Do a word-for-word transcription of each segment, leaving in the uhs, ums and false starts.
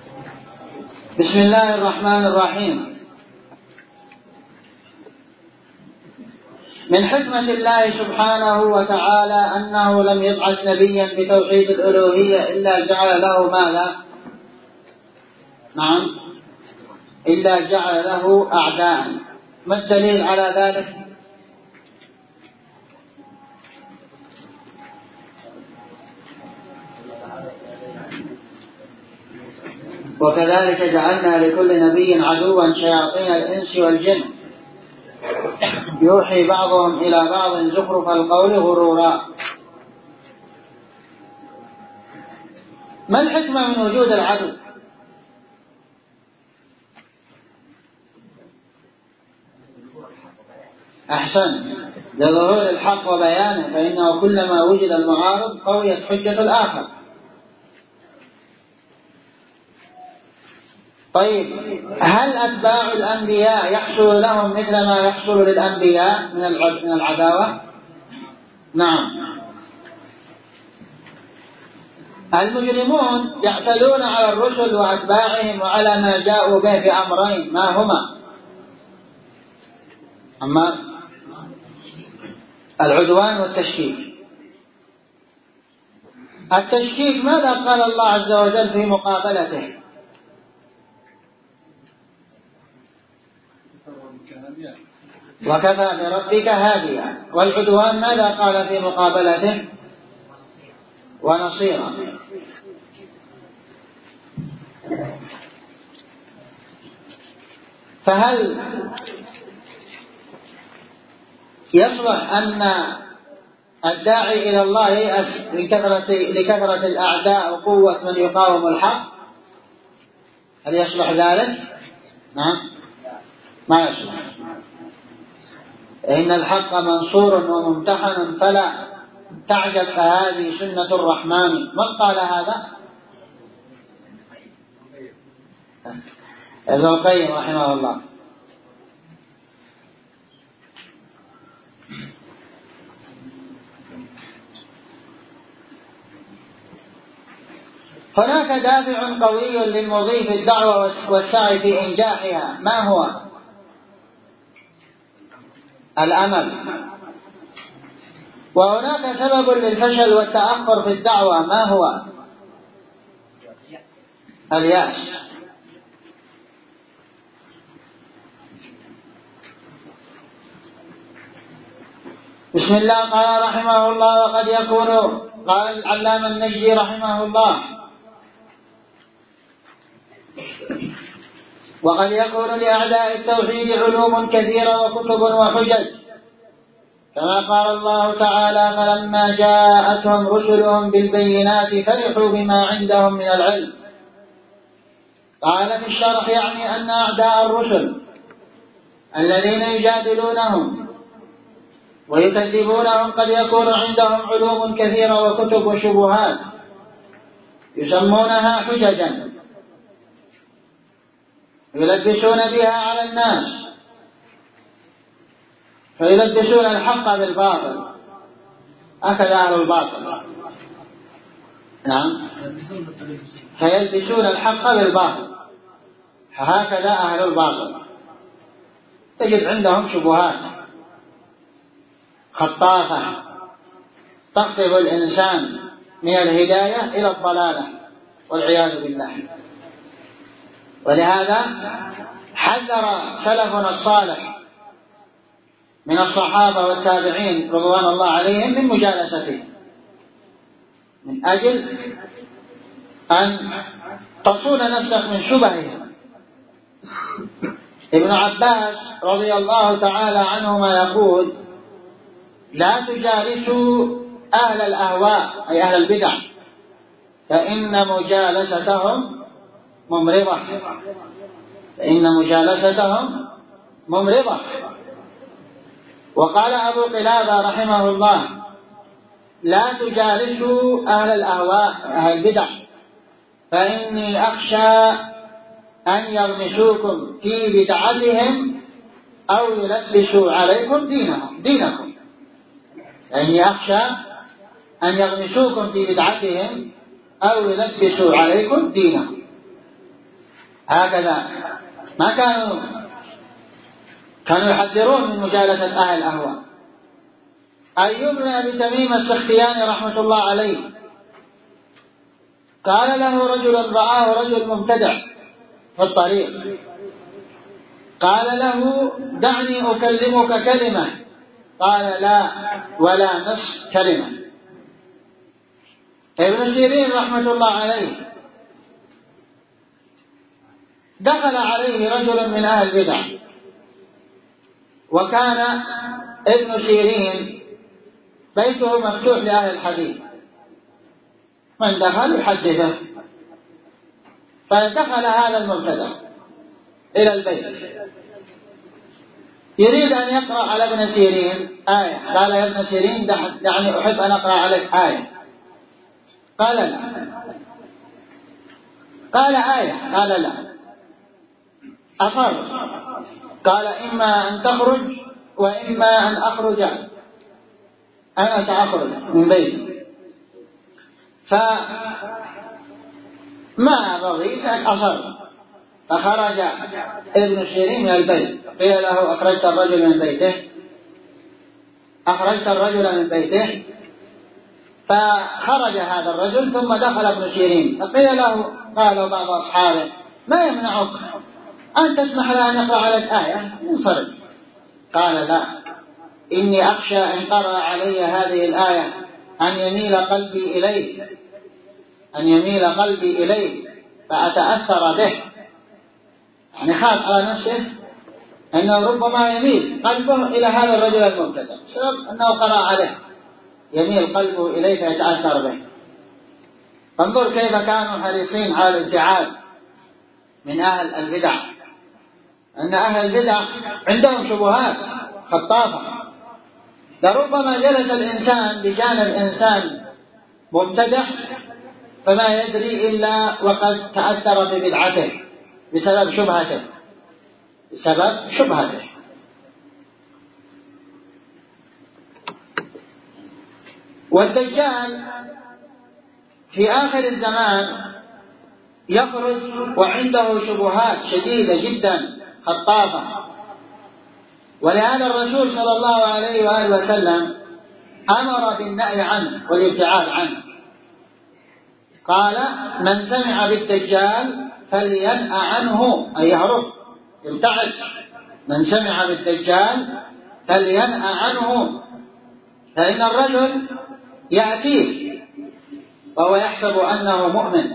بسم الله الرحمن الرحيم. من حكمة الله سبحانه وتعالى أنه لم يبعث نبيا بتوحيد الألوهية إلا جعل له ماذا؟ نعم، إلا جعل له أعداء. ما الدليل على ذلك؟ وكذلك جعلنا لكل نبي عدوا شياطين الإنس والجن يوحي بعضهم إلى بعض زخرف القول غرورا. ما الحكمة من وجود العدو؟ أحسن، لظهور الحق وبيانه، فإنه كلما وجد المعارض قويت حجة الآخر. طيب، هل أتباع الأنبياء يحصل لهم مثل ما يحصل للأنبياء من العداوة؟ نعم. المجرمون يعتدون على الرسل وأتباعهم وعلى ما جاءوا به بأمرين، ما هما؟ أما العدوان والتشكيك. التشكيك ماذا قال الله عز وجل في مقابلته؟ وكفى بربك هاديا. والعدوان ماذا قال في مقابلته؟ ونصيرا. فهل يصلح أن الداعي إلى الله ييأس لكثرة, لكثرة الأعداء وقوة من يقاوم الحق؟ هل يصلح ذلك؟ نعم، ما يصلح. إن الحق منصور وممتحن فلا تعجب، فهذه سنة الرحمن. من قال هذا؟ ابن القيم رحمه الله. هناك دافع قوي للمضي في الدعوة والسعي في إنجاحها، ما هو؟ الأمل. وهناك سبب للفشل والتأخر في الدعوة، ما هو؟ اليأس. بسم الله. قال رحمه الله: وقد يكون، قال العلامة النجدي رحمه الله: وقد يكون لأعداء التوحيد علوم كثيرة وكتب وحجج، كما قال الله تعالى: فلما جاءتهم رسلهم بالبينات فرحوا بما عندهم من العلم. قال في الشرح: يعني أن أعداء الرسل الذين يجادلونهم ويكذبونهم قد يكون عندهم علوم كثيرة وكتب وشبهات يسمونها حججا يلبسون بها على الناس، فيلبسون الحق بالباطل. هكذا أهل الباطل. نعم، فيلبسون الحق بالباطل، هكذا أهل الباطل. تجد عندهم شبهات خطافة تخطف الإنسان من الهداية إلى الضلالة والعياذ بالله. ولهذا حذر سلفنا الصالح من الصحابة والتابعين رضوان الله عليهم من مجالسته، من أجل أن تصون نفسك من شبههم. ابن عباس رضي الله تعالى عنهما يقول: لا تجالسوا أهل الأهواء، أي أهل البدع، فإن مجالستهم ممرضة فإن مجالستهم ممرضة. وقال أبو قلابة رحمه الله: لا تجالسوا أهل الأهواء أهل البدع، فإني أخشى أن يغمسوكم في بدعتهم أو يلبسوا عليكم دينهم دينكم فإني أخشى أن يغمسوكم في بدعتهم أو يلبسوا عليكم دينهم. هكذا ما كانوا كانوا يحذرون من مجالسة أهل الأهواء. أيوب بن أبي تميم السختياني رحمة الله عليه قال له رجل رآه رجل مبتدع في الطريق، قال له دعني أكلمك كلمة، قال لا ولا نصف كلمة. ابن سيرين رحمة الله عليه دخل عليه رجل من أهل البدع، وكان ابن سيرين بيته مفتوح لأهل الحديث، من دخل يحدثه، فدخل هذا المبتدع إلى البيت يريد أن يقرأ على ابن سيرين آية. قال يا ابن سيرين دعني أحب أن أقرأ عليك آية. قال لا. قال آية. قال لا. أصر. قال إما أن تخرج وإما أن أخرج، أنا سأخرج من بيتي. فما رضيت أصر، فخرج ابن سيرين من البيت، قيل له أخرجت الرجل من بيته أخرجت الرجل من بيته فخرج هذا الرجل ثم دخل ابن سيرين، فقيل له قال بعض أصحابه ما يمنعك أن تسمح له أن يقرأ عليك آية انصرف. قال لا، إني أخشى إن قرأ علي هذه الآية أن يميل قلبي إليه أن يميل قلبي إليه فأتأثر به، يعني خاف على نفسه أنه ربما يميل قلبه إلى هذا الرجل المبتدع بسبب أنه قرأ عليه، يميل قلبه إليه فيتأثر به. فانظر كيف كانوا حريصين على الابتعاد من أهل البدع، أن أهل البدع عندهم شبهات خطافة، لربما جلس الإنسان بجانب إنسان مبتدع فما يدري إلا وقد تأثر ببدعته بسبب شبهته بسبب شبهته. والدجال في آخر الزمان يخرج وعنده شبهات شديدة جدا خطافة، ولهذا الرسول صلى الله عليه وآله وسلم أمر بالنهي عنه والابتعاد عنه. قال من سمع بالدجال فلينأ عنه، أي يهرب يبتعد. من سمع بالدجال فلينأ عنه، فإن الرجل يأتيه وهو يحسب أنه مؤمن،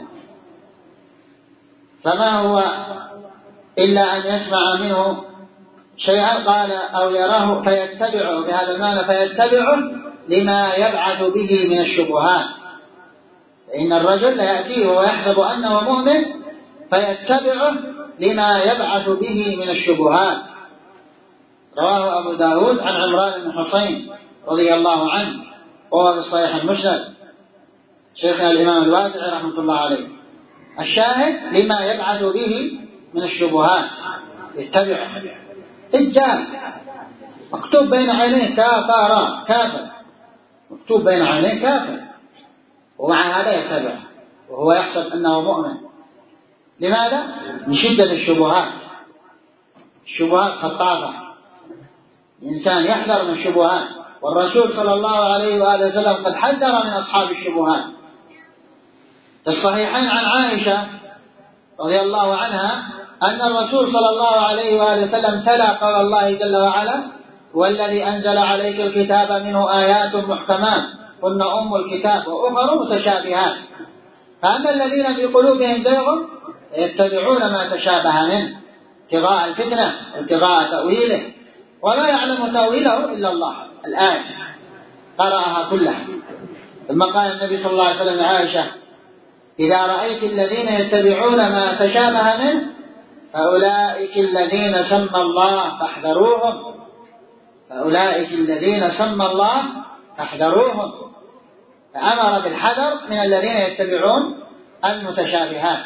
فما هو إلا أن يسمع منه شيئا قال أو يراه فيتبعه، بهذا المعنى فيتبعه لما يبعث به من الشبهات. فإن الرجل لا يأتيه وهو يحسب أنه مؤمن فيتبعه لما يبعث به من الشبهات. رواه أبو داود عن عمران بن حسين رضي الله عنه وهو في الصحيح المسند شيخنا الإمام الواسعي رحمة الله عليه. الشاهد لما يبعث به من الشبهات يتبعه. دجال مكتوب بين عينيه كافر كافر مكتوب بين عينيه كافر، ومع هذا يتبع وهو يحسب أنه مؤمن. لماذا؟ من شدة الشبهات. الشبهات خطافة، الإنسان يحذر من الشبهات، والرسول صلى الله عليه وآله وسلم قد حذر من أصحاب الشبهات. في الصحيحين عن عائشة رضي الله عنها أن الرسول صلى الله عليه وآله وسلم تلا قول الله جل وعلا والذي أنزل عليك الكتاب منه آيات محكمات هن أم الكتاب وأخر متشابهات، فأما الذين في قلوبهم زيغ يتبعون ما تشابه منه ابتغاء الفتنة وابتغاء تأويله وما يعلم تأويله إلا الله. الآية قرأها كلها. ثم قال النبي صلى الله عليه وسلم لعائشة إذا رأيت الذين يتبعون ما تشابه منه فأولئك الذين سمى الله فاحذروهم فأولئك الذين سمى الله فاحذروهم. فأمر بالحذر من الذين يتبعون المتشابهات.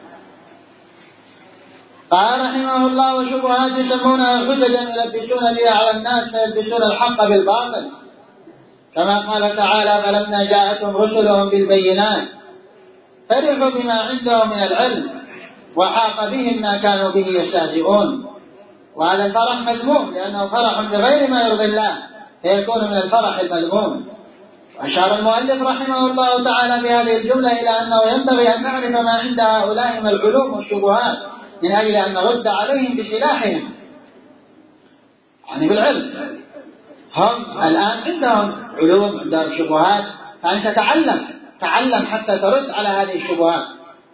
قال رحمه الله وشبهات يسمونها حججا يلبسون بها على الناس فيلبسون الحق بالباطل، كما قال تعالى فلما جاءتهم رسلهم بالبينات فرحوا بما عندهم من العلم وحاق بهم ما كانوا به يستهزئون. وهذا الفرح مذموم لأنه فرح بغير ما يرضي الله، فيكون من الفرح المذموم. أشار المؤلف رحمه الله تعالى بهذه الجملة إلى أنه ينبغي أن نعرف ما عند هؤلاء من العلوم والشبهات من أجل أن نرد عليهم بسلاحهم، يعني بالعلم. هم الآن عندهم علوم، عندهم شبهات، فأنت تعلم تعلم حتى ترد على هذه الشبهات.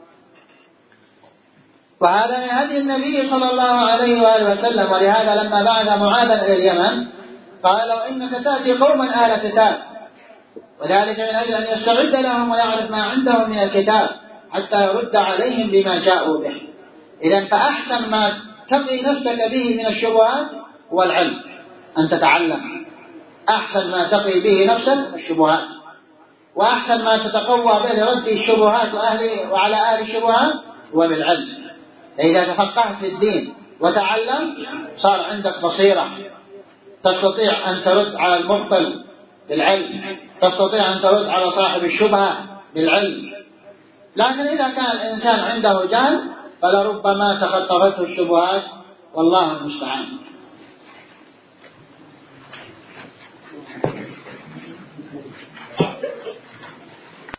وهذا من هدي النبي صلى الله عليه وآله وسلم. ولهذا لما بعث معاذا إلى اليمن قال: لو إنك تأتي قوما أهل كتاب، وذلك من أجل أن يستعد لهم ويعرف ما عندهم من الكتاب حتى يرد عليهم بما جاءوا به. إذن فأحسن ما تقي نفسك به من الشبهات هو العلم، أن تتعلم. أحسن ما تقي به نفسك الشبهات، وأحسن ما تتقوى به لرد الشبهات وأهل وعلى أهل الشبهات هو بالعلم. فإذا تفقهت في الدين وتعلمت صار عندك بصيرة، تستطيع أن ترد على المبطل بالعلم، تستطيع أن ترد على صاحب الشبهة بالعلم. لكن إذا كان الإنسان عنده جهل فلربما تخطفته الشبهات، والله المستعان.